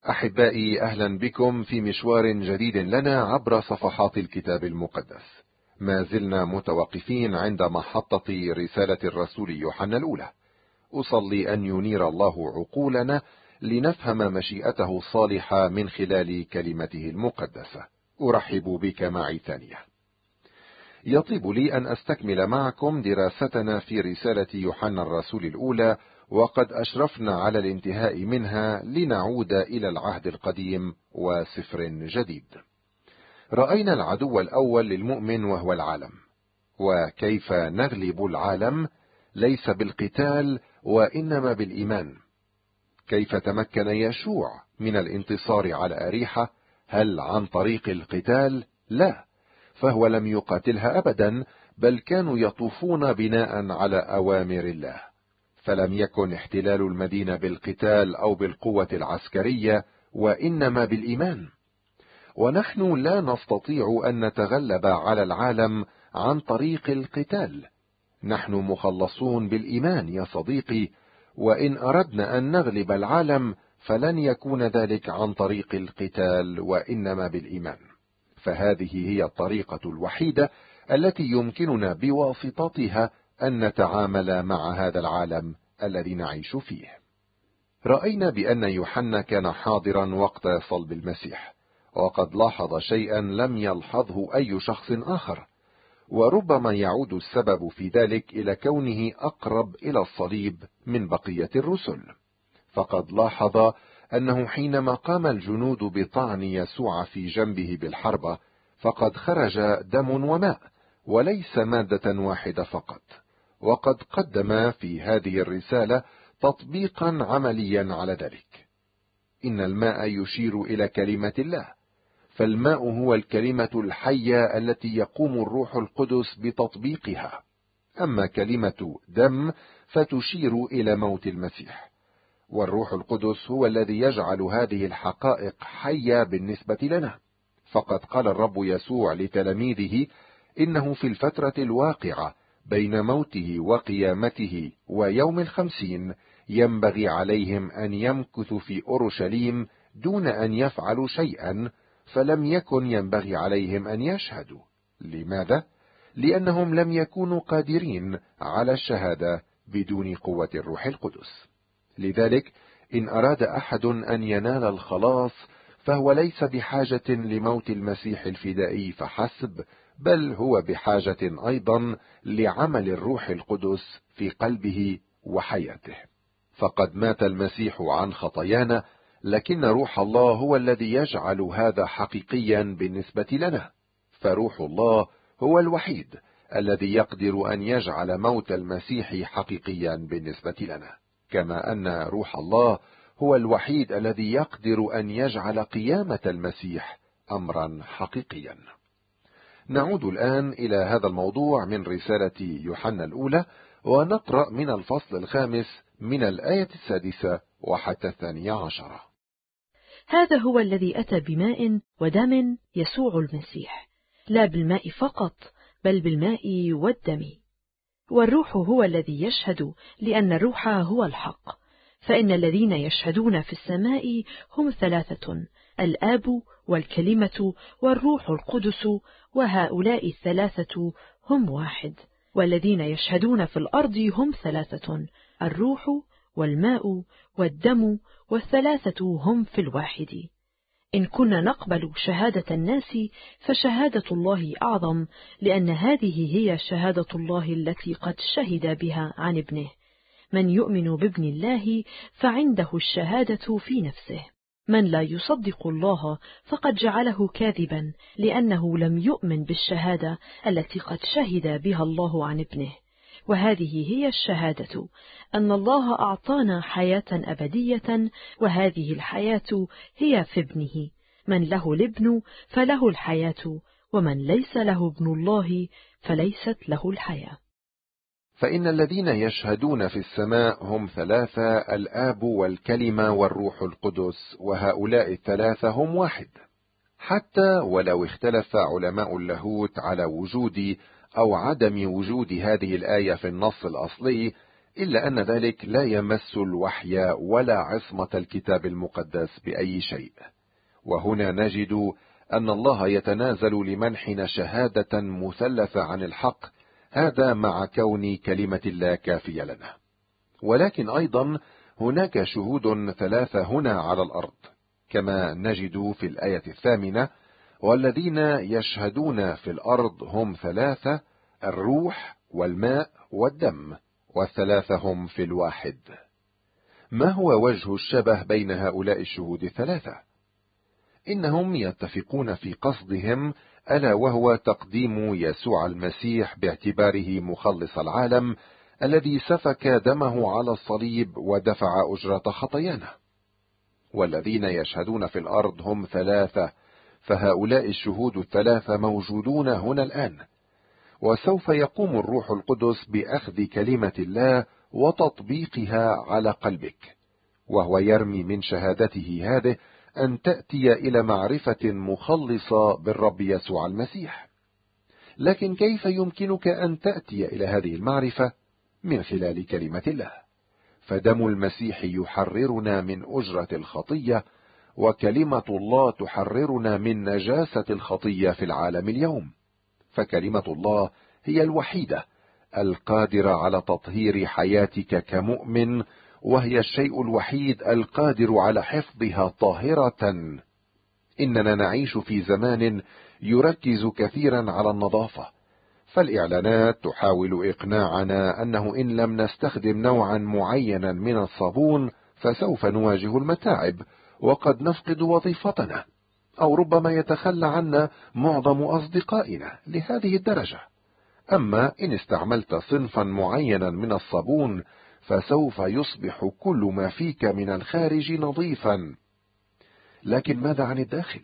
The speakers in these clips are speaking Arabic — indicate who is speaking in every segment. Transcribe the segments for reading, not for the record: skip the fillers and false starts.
Speaker 1: أحبائي، أهلا بكم في مشوار جديد لنا عبر صفحات الكتاب المقدس. ما زلنا متوقفين عند محطة رسالة الرسول يوحنا الأولى. أصلي أن ينير الله عقولنا لنفهم مشيئته الصالحة من خلال كلمته المقدسة. أرحب بك معي ثانية. يطيب لي أن أستكمل معكم دراستنا في رسالة يوحنا الرسول الأولى، وقد أشرفنا على الانتهاء منها لنعود إلى العهد القديم وسفر جديد. رأينا العدو الأول للمؤمن وهو العالم، وكيف نغلب العالم ليس بالقتال وإنما بالإيمان. كيف تمكن يشوع من الانتصار على أريحة؟ هل عن طريق القتال؟ لا، فهو لم يقاتلها أبدا، بل كانوا يطوفون بناء على أوامر الله. فلم يكن احتلال المدينة بالقتال أو بالقوة العسكرية، وإنما بالإيمان. ونحن لا نستطيع أن نتغلب على العالم عن طريق القتال. نحن مخلصون بالإيمان يا صديقي، وإن أردنا أن نغلب العالم فلن يكون ذلك عن طريق القتال وإنما بالإيمان. فهذه هي الطريقة الوحيدة التي يمكننا بواسطتها أن نتعامل مع هذا العالم الذي نعيش فيه. رأينا بأن يوحنا كان حاضرا وقت صلب المسيح، وقد لاحظ شيئا لم يلحظه أي شخص آخر، وربما يعود السبب في ذلك إلى كونه أقرب إلى الصليب من بقية الرسل. فقد لاحظ أنه حينما قام الجنود بطعن يسوع في جنبه بالحربة، فقد خرج دم وماء، وليس مادة واحدة فقط. وقد قدم في هذه الرسالة تطبيقا عمليا على ذلك. إن الماء يشير إلى كلمة الله، فالماء هو الكلمة الحية التي يقوم الروح القدس بتطبيقها. أما كلمة دم فتشير إلى موت المسيح، والروح القدس هو الذي يجعل هذه الحقائق حية بالنسبة لنا. فقد قال الرب يسوع لتلاميذه إنه في الفترة الواقعة بين موته وقيامته ويوم الخمسين ينبغي عليهم أن يمكثوا في أورشليم دون أن يفعلوا شيئا، فلم يكن ينبغي عليهم أن يشهدوا. لماذا؟ لأنهم لم يكونوا قادرين على الشهادة بدون قوة الروح القدس. لذلك إن أراد أحد أن ينال الخلاص فهو ليس بحاجة لموت المسيح الفدائي فحسب، بل هو بحاجة أيضا لعمل الروح القدس في قلبه وحياته. فقد مات المسيح عن خطايانا، لكن روح الله هو الذي يجعل هذا حقيقيا بالنسبة لنا. فروح الله هو الوحيد الذي يقدر أن يجعل موت المسيح حقيقيا بالنسبة لنا، كما أن روح الله هو الوحيد الذي يقدر أن يجعل قيامة المسيح أمرا حقيقيا. نعود الآن إلى هذا الموضوع من رسالة يوحنا الأولى، ونقرأ من الفصل 5 من الآية 6 وحتى 12.
Speaker 2: هذا هو الذي أتى بماء ودم، يسوع المسيح، لا بالماء فقط بل بالماء والدم. والروح هو الذي يشهد، لأن الروح هو الحق. فإن الذين يشهدون في السماء هم ثلاثة: الآب والكلمة والروح القدس، وهؤلاء الثلاثة هم واحد. والذين يشهدون في الأرض هم ثلاثة: الروح والماء والدم، والثلاثة هم في الواحد. إن كنا نقبل شهادة الناس فشهادة الله أعظم، لأن هذه هي شهادة الله التي قد شهد بها عن ابنه. من يؤمن بابن الله فعنده الشهادة في نفسه. من لا يصدق الله فقد جعله كاذبا، لأنه لم يؤمن بالشهادة التي قد شهد بها الله عن ابنه. وهذه هي الشهادة، أن الله أعطانا حياة أبدية، وهذه الحياة هي في ابنه. من له الابن فله الحياة، ومن ليس له ابن الله فليست له الحياة.
Speaker 1: فإن الذين يشهدون في السماء هم ثلاثة: الآب والكلمة والروح القدس، وهؤلاء الثلاثة هم واحد. حتى ولو اختلف علماء اللاهوت على وجود أو عدم وجود هذه الآية في النص الأصلي، إلا أن ذلك لا يمس الوحي ولا عصمة الكتاب المقدس بأي شيء. وهنا نجد أن الله يتنازل لمنحنا شهادة مثلثة عن الحق، هذا مع كون كلمة الله كافية لنا. ولكن أيضا هناك شهود ثلاثة هنا على الأرض، كما نجد في الآية 8: والذين يشهدون في الأرض هم ثلاثة، الروح والماء والدم، والثلاثة هم في الواحد. ما هو وجه الشبه بين هؤلاء الشهود الثلاثة؟ إنهم يتفقون في قصدهم، ألا وهو تقديم يسوع المسيح باعتباره مخلص العالم الذي سفك دمه على الصليب ودفع أجرة خطايانا. والذين يشهدون في الأرض هم ثلاثة، فهؤلاء الشهود الثلاثة موجودون هنا الآن، وسوف يقوم الروح القدس بأخذ كلمة الله وتطبيقها على قلبك، وهو يرمي من شهادته هذه أن تأتي إلى معرفة مخلصة بالرب يسوع المسيح. لكن كيف يمكنك أن تأتي إلى هذه المعرفة؟ من خلال كلمة الله، فدم المسيح يحررنا من أجرة الخطية، وكلمة الله تحررنا من نجاسة الخطية في العالم اليوم. فكلمة الله هي الوحيدة القادرة على تطهير حياتك كمؤمن، وهي الشيء الوحيد القادر على حفظها طاهرة. إننا نعيش في زمان يركز كثيرا على النظافة، فالإعلانات تحاول إقناعنا أنه إن لم نستخدم نوعا معينا من الصابون فسوف نواجه المتاعب وقد نفقد وظيفتنا، أو ربما يتخلى عنا معظم أصدقائنا لهذه الدرجة. أما إن استعملت صنفا معينا من الصابون فسوف يصبح كل ما فيك من الخارج نظيفا. لكن ماذا عن الداخل؟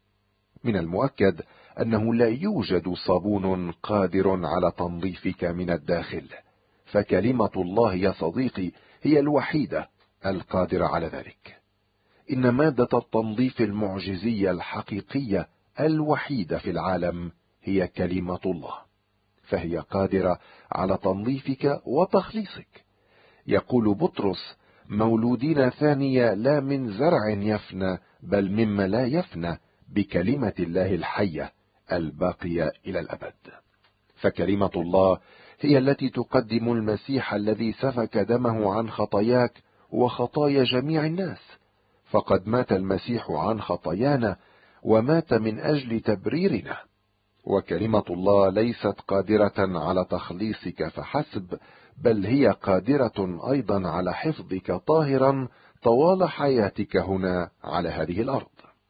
Speaker 1: من المؤكد أنه لا يوجد صابون قادر على تنظيفك من الداخل، فكلمة الله يا صديقي هي الوحيدة القادرة على ذلك. إن مادة التنظيف المعجزية الحقيقية الوحيدة في العالم هي كلمة الله، فهي قادرة على تنظيفك وتخليصك. يقول بطرس: مولودين ثانية لا من زرع يفنى بل مما لا يفنى، بكلمة الله الحية الباقية إلى الأبد. فكلمة الله هي التي تقدم المسيح الذي سفك دمه عن خطاياك وخطايا جميع الناس، فقد مات المسيح عن خطايانا ومات من أجل تبريرنا. وكلمة الله ليست قادرة على تخليصك فحسب، بل هي قادرة أيضا على حفظك طاهرا طوال حياتك هنا على هذه الأرض.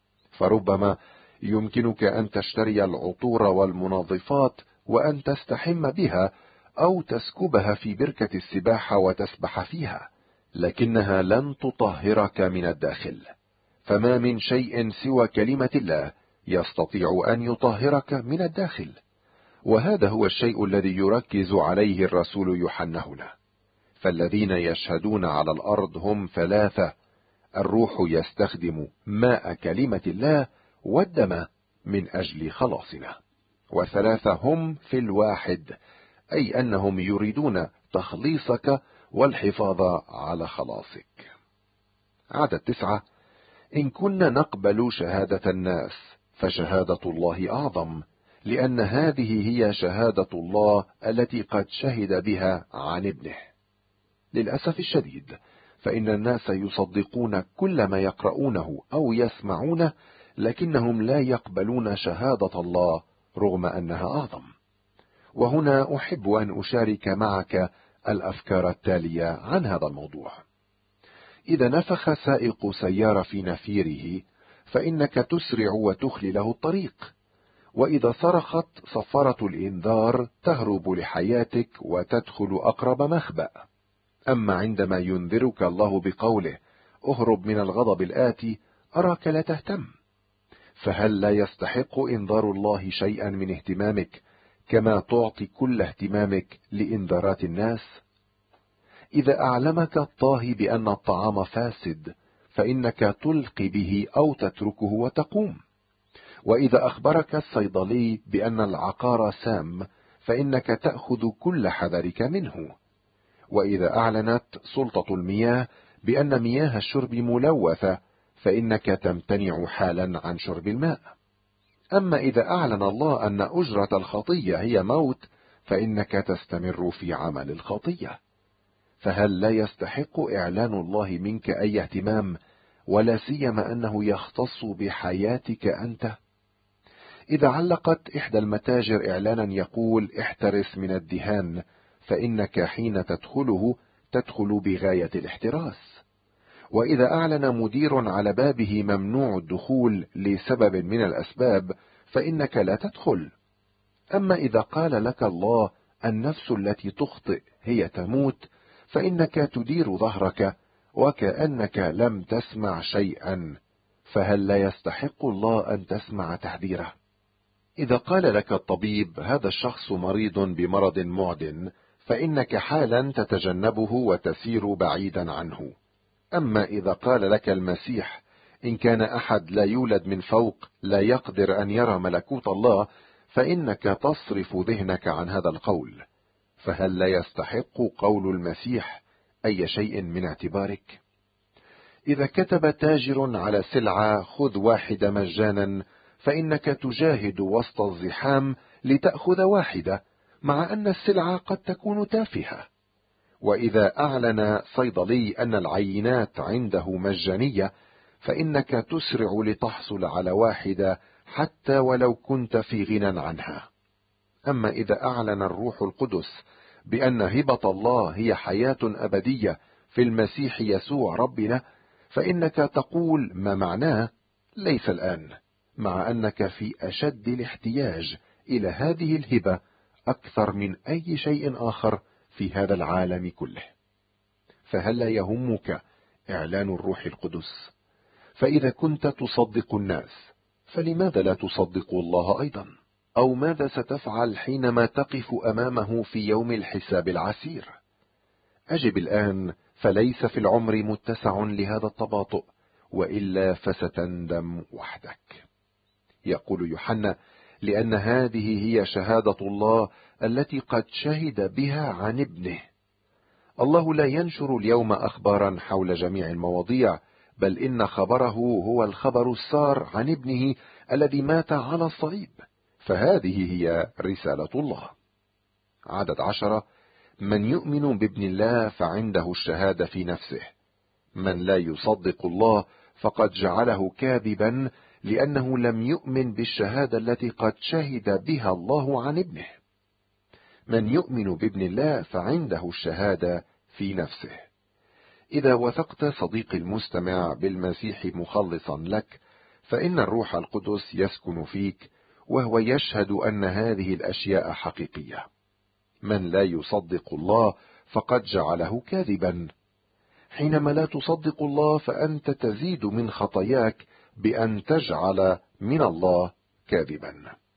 Speaker 1: فربما يمكنك أن تشتري العطور والمنظفات وأن تستحم بها أو تسكبها في بركة السباحة وتسبح فيها، لكنها لن تطهرك من الداخل، فما من شيء سوى كلمة الله يستطيع أن يطهرك من الداخل. وهذا هو الشيء الذي يركز عليه الرسول يوحنا هنا. فالذين يشهدون على الأرض هم ثلاثة: الروح يستخدم ماء كلمة الله والدم من أجل خلاصنا، وثلاثة هم في الواحد، أي أنهم يريدون تخليصك والحفاظ على خلاصك. عدد 9: إن كنا نقبل شهادة الناس فشهادة الله أعظم، لأن هذه هي شهادة الله التي قد شهد بها عن ابنه. للأسف الشديد فإن الناس يصدقون كل ما يقرؤونه أو يسمعونه، لكنهم لا يقبلون شهادة الله رغم أنها أعظم. وهنا أحب أن أشارك معك الأفكار التالية عن هذا الموضوع. إذا نفخ سائق سيارة في نفيره فإنك تسرع وتخلي له الطريق، وإذا صرخت صفارة الإنذار تهرب لحياتك وتدخل أقرب مخبأ. أما عندما ينذرك الله بقوله: اهرب من الغضب الآتي، أراك لا تهتم. فهل لا يستحق إنذار الله شيئا من اهتمامك كما تعطي كل اهتمامك لإنذارات الناس؟ إذا أعلمك الطاهي بأن الطعام فاسد فإنك تلقي به أو تتركه وتقوم. وإذا أخبرك الصيدلي بأن العقار سام فإنك تأخذ كل حذرك منه. وإذا أعلنت سلطة المياه بأن مياه الشرب ملوثة فإنك تمتنع حالا عن شرب الماء. أما إذا أعلن الله أن أجرة الخطية هي موت فإنك تستمر في عمل الخطية. فهل لا يستحق إعلان الله منك أي اهتمام، ولا سيما أنه يختص بحياتك أنت؟ إذا علقت إحدى المتاجر إعلانا يقول احترس من الدهان، فإنك حين تدخله تدخل بغاية الاحتراس. وإذا أعلن مدير على بابه ممنوع الدخول لسبب من الأسباب فإنك لا تدخل. أما إذا قال لك الله النفس التي تخطئ هي تموت فإنك تدير ظهرك وكأنك لم تسمع شيئا، فهل لا يستحق الله أن تسمع تحذيره؟ إذا قال لك الطبيب هذا الشخص مريض بمرض معد فإنك حالا تتجنبه وتسير بعيدا عنه. أما إذا قال لك المسيح إن كان أحد لا يولد من فوق لا يقدر أن يرى ملكوت الله، فإنك تصرف ذهنك عن هذا القول، فهل لا يستحق قول المسيح أي شيء من اعتبارك؟ إذا كتب تاجر على سلعة خذ واحدة مجانا فإنك تجاهد وسط الزحام لتأخذ واحدة، مع أن السلعة قد تكون تافهة. وإذا أعلن صيدلي أن العينات عنده مجانية فإنك تسرع لتحصل على واحدة حتى ولو كنت في غنى عنها. أما إذا أعلن الروح القدس بأن هبة الله هي حياة أبدية في المسيح يسوع ربنا، فإنك تقول ما معناه ليس الآن، مع أنك في أشد الاحتياج إلى هذه الهبة أكثر من أي شيء آخر في هذا العالم كله. فهل لا يهمك إعلان الروح القدس؟ فإذا كنت تصدق الناس فلماذا لا تصدق الله أيضا؟ أو ماذا ستفعل حينما تقف أمامه في يوم الحساب العسير؟ أجب الآن، فليس في العمر متسع لهذا التباطؤ، وإلا فستندم وحدك. يقول يوحنا: لأن هذه هي شهادة الله التي قد شهد بها عن ابنه. الله لا ينشر اليوم أخبارا حول جميع المواضيع، بل إن خبره هو الخبر السار عن ابنه الذي مات على الصليب، فهذه هي رسالة الله. عدد 10: من يؤمن بابن الله فعنده الشهادة في نفسه، من لا يصدق الله فقد جعله كاذبا، لأنه لم يؤمن بالشهادة التي قد شهد بها الله عن ابنه. من يؤمن بابن الله فعنده الشهادة في نفسه. إذا وثقت صديقي المستمع بالمسيح مخلصا لك، فإن الروح القدس يسكن فيك، وهو يشهد أن هذه الأشياء حقيقية. من لا يصدق الله فقد جعله كاذبا. حينما لا تصدق الله فأنت تزيد من خطاياك بأن تجعل من الله كاذبا.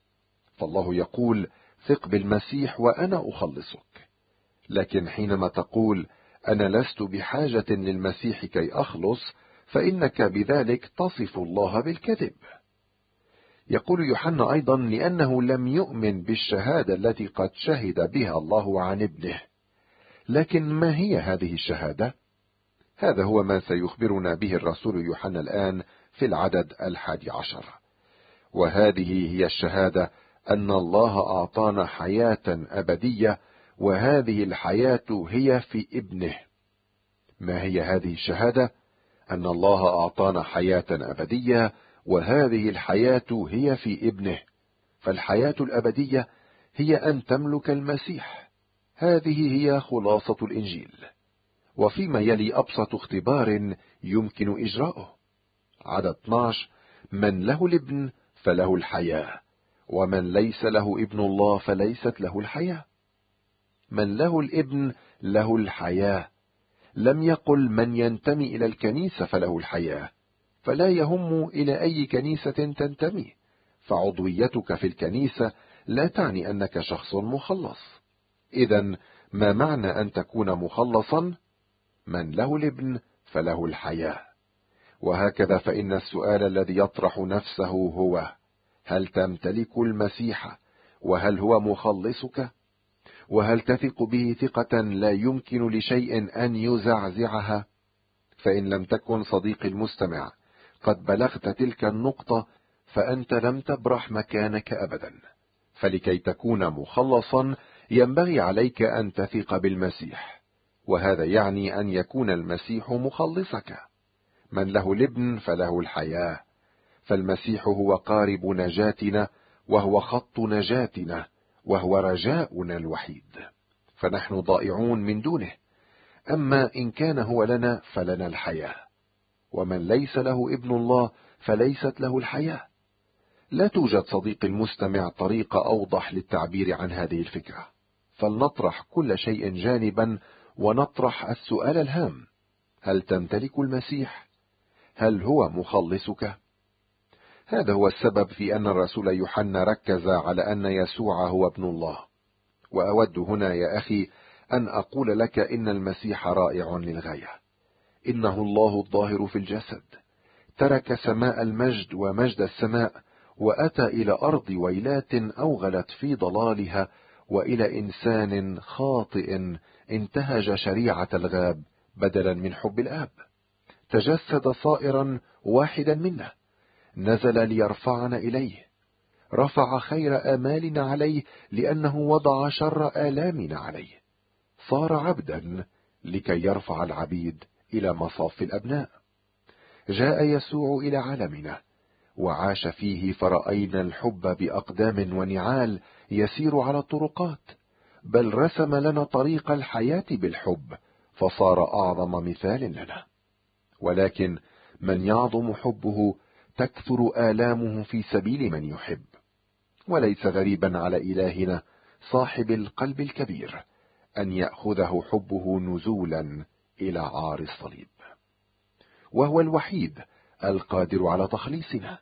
Speaker 1: فالله يقول: ثق بالمسيح وأنا أخلصك. لكن حينما تقول أنا لست بحاجة للمسيح كي أخلص، فإنك بذلك تصف الله بالكذب. يقول يوحنا أيضا: لأنه لم يؤمن بالشهادة التي قد شهد بها الله عن ابنه. لكن ما هي هذه الشهادة؟ هذا هو ما سيخبرنا به الرسول يوحنا الآن في العدد 11: وهذه هي الشهادة أن الله أعطانا حياة أبدية، وهذه الحياة هي في ابنه. ما هي هذه الشهادة؟ أن الله أعطانا حياة أبدية، وهذه الحياة هي في ابنه. فالحياة الأبدية هي أن تملك المسيح. هذه هي خلاصة الإنجيل. وفيما يلي أبسط اختبار يمكن إجراؤه. عدد 12: من له الابن فله الحياة، ومن ليس له ابن الله فليست له الحياة. من له الابن له الحياة. لم يقل من ينتمي إلى الكنيسة فله الحياة، فلا يهم إلى أي كنيسة تنتمي، فعضويتك في الكنيسة لا تعني أنك شخص مخلص. إذن ما معنى أن تكون مخلصا؟ من له الابن فله الحياة. وهكذا فإن السؤال الذي يطرح نفسه هو: هل تمتلك المسيح؟ وهل هو مخلصك؟ وهل تثق به ثقة لا يمكن لشيء أن يزعزعها؟ فإن لم تكن صديقي المستمع قد بلغت تلك النقطة فأنت لم تبرح مكانك أبدا. فلكي تكون مخلصا ينبغي عليك أن تثق بالمسيح، وهذا يعني أن يكون المسيح مخلصك. من له الابن فله الحياة، فالمسيح هو قارب نجاتنا، وهو خط نجاتنا، وهو رجاؤنا الوحيد، فنحن ضائعون من دونه. أما إن كان هو لنا فلنا الحياة، ومن ليس له ابن الله فليست له الحياة. لا توجد صديق المستمع طريقة أوضح للتعبير عن هذه الفكرة، فلنطرح كل شيء جانبا ونطرح السؤال الهام: هل تمتلك المسيح؟ هل هو مخلصك؟ هذا هو السبب في أن الرسول يوحنا ركز على أن يسوع هو ابن الله. وأود هنا يا أخي أن أقول لك إن المسيح رائع للغاية. إنه الله الظاهر في الجسد، ترك سماء المجد ومجد السماء وأتى إلى أرض ويلات أوغلت في ضلالها، وإلى إنسان خاطئ انتهج شريعة الغاب بدلا من حب الآب. تجسد صائرا واحدا منا، نزل ليرفعنا إليه، رفع خير آمالنا عليه لأنه وضع شر آلامنا عليه، صار عبدا لكي يرفع العبيد إلى مصاف الأبناء. جاء يسوع إلى عالمنا وعاش فيه، فرأينا الحب بأقدام ونعال يسير على الطرقات، بل رسم لنا طريق الحياة بالحب، فصار أعظم مثال لنا. ولكن من يعظم حبه تكثر آلامه في سبيل من يحب. وليس غريبا على إلهنا صاحب القلب الكبير أن يأخذه حبه نزولا إلى عار الصليب، وهو الوحيد القادر على تخليصنا.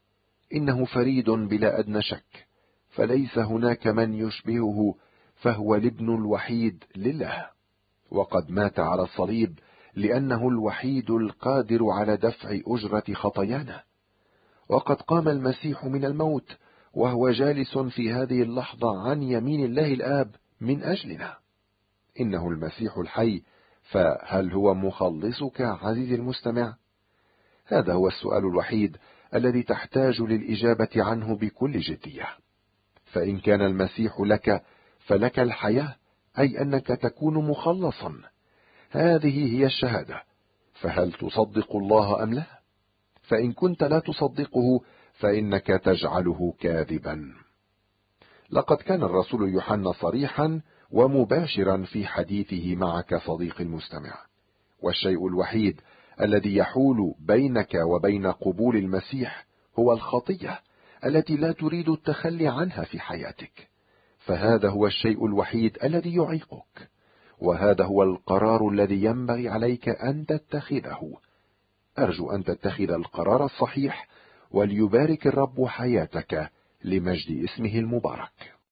Speaker 1: إنه فريد بلا أدنى شك، فليس هناك من يشبهه، فهو الابن الوحيد لله، وقد مات على الصليب لأنه الوحيد القادر على دفع أجرة خطايانا. وقد قام المسيح من الموت وهو جالس في هذه اللحظة عن يمين الله الآب من أجلنا. إنه المسيح الحي، فهل هو مخلصك عزيزي المستمع؟ هذا هو السؤال الوحيد الذي تحتاج للإجابة عنه بكل جدية. فإن كان المسيح لك فلك الحياة، أي أنك تكون مخلصا. هذه هي الشهادة. فهل تصدق الله أم لا؟ فإن كنت لا تصدقه فإنك تجعله كاذبا. لقد كان الرسول يوحنا صريحا ومباشرا في حديثه معك صديقي المستمع، والشيء الوحيد الذي يحول بينك وبين قبول المسيح هو الخطية التي لا تريد التخلي عنها في حياتك. فهذا هو الشيء الوحيد الذي يعيقك، وهذا هو القرار الذي ينبغي عليك أن تتخذه. أرجو أن تتخذ القرار الصحيح، وليبارك الرب حياتك لمجد اسمه المبارك.